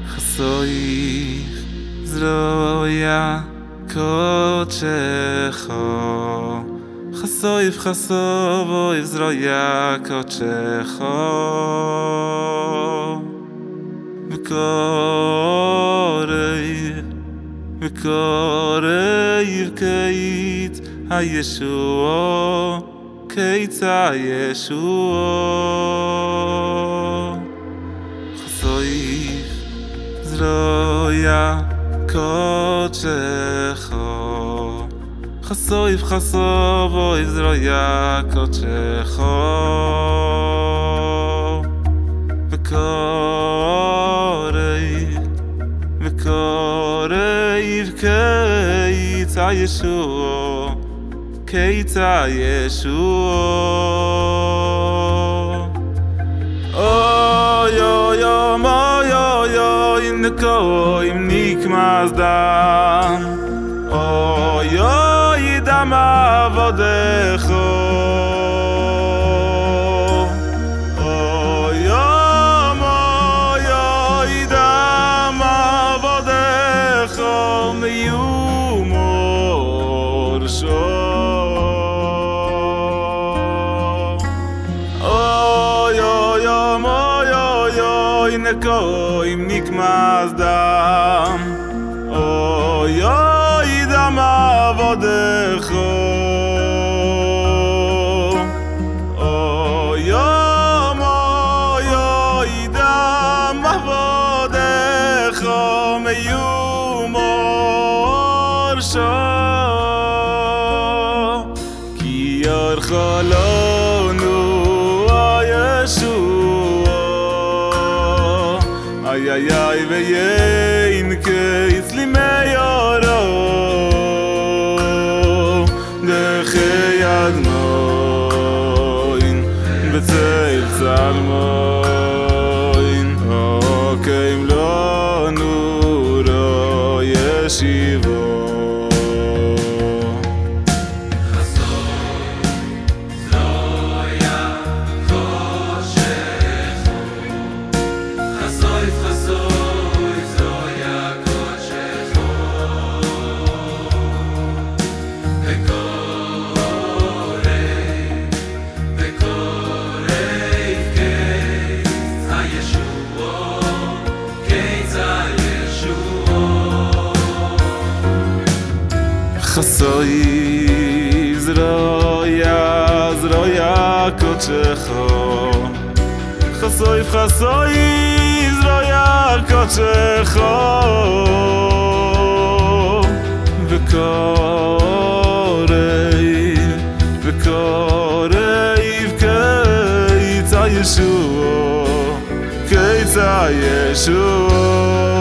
חסויך זרויה קודשךו חסויף חסובויף זרויה קודשךו וקורייב קייט הישוע קייט הישוע חסויף זרויה קודשךו חסויף חסובויף זרויה קודשךו וקורייב קייט הישוע קייט הישוע אוי אוי אוי אוי אוי נקוים נקמס דם אוי אוי דם עבודך אוי אוי אוי דם עבודך מיומור נקוים נקמס דם אוי אוי דם עבודך אוי אוי דם עבודך מיומור כי ירחלנו הישוע ay ay ay vein que isli meyoro de khayad moin betzel salmoin okay lo nuro yeshivo חסויף זרויה קודשךו חסויף זרויה קודשךו וקורייב קייט הישוע